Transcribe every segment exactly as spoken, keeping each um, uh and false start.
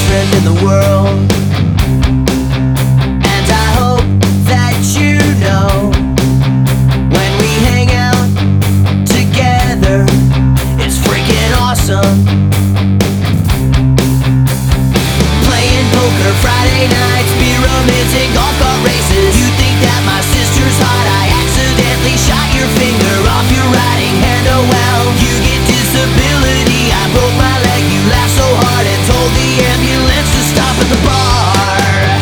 friend in the world. And I hope that you know, when we hang out together, it's freaking awesome. Playing poker Friday nights, be romantic, golf cart races. You think that my sister's hot, I accidentally shot your finger off your riding hand. Oh well, you get disability, I broke my leg, you laughed so hard and told the ambulance to stop at the bar.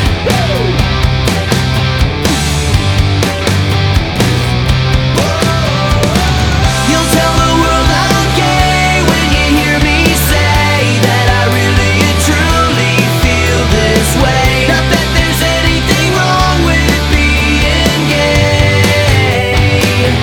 You'll tell the world I'm gay when you hear me say that I really and truly feel this way. Not that there's anything wrong with being gay.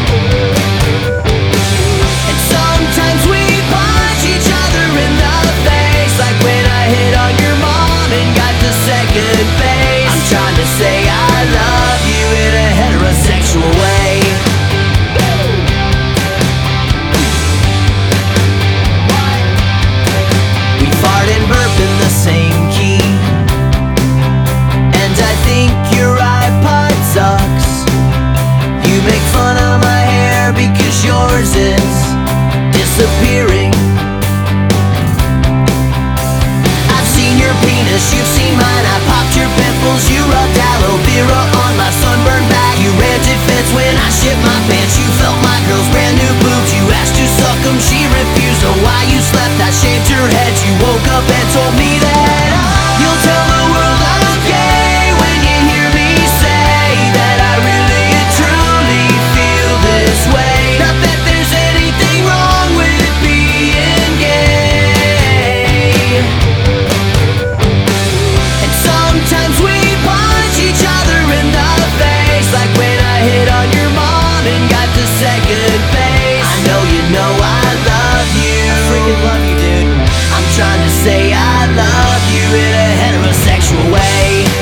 And sometimes we punch each other in the face, like when I hit on your mom and got to second base. I'm trying to say I love you in a heterosexual way. We fart and burp in the same key, and I think your iPod sucks. You make fun of my hair because yours is disappearing. I've seen your penis, you've seen mine. I popped your pimples, you rubbed aloe vera on my sunburned back. You ran defense when I shit my pants. You felt my girl's brand new boobs. You asked to suck them, she refused. Oh, why you slept, I shaved your head. You woke up and told me that you'll tell the world I'm gay when you hear me say that I really and truly feel this way. Not that there's anything wrong with being gay. And sometimes we punch each other in the face, like when I hit on your mom and got to second base. I know you know I love you, I freaking love you, dude. I'm trying to say I love you in a heterosexual way.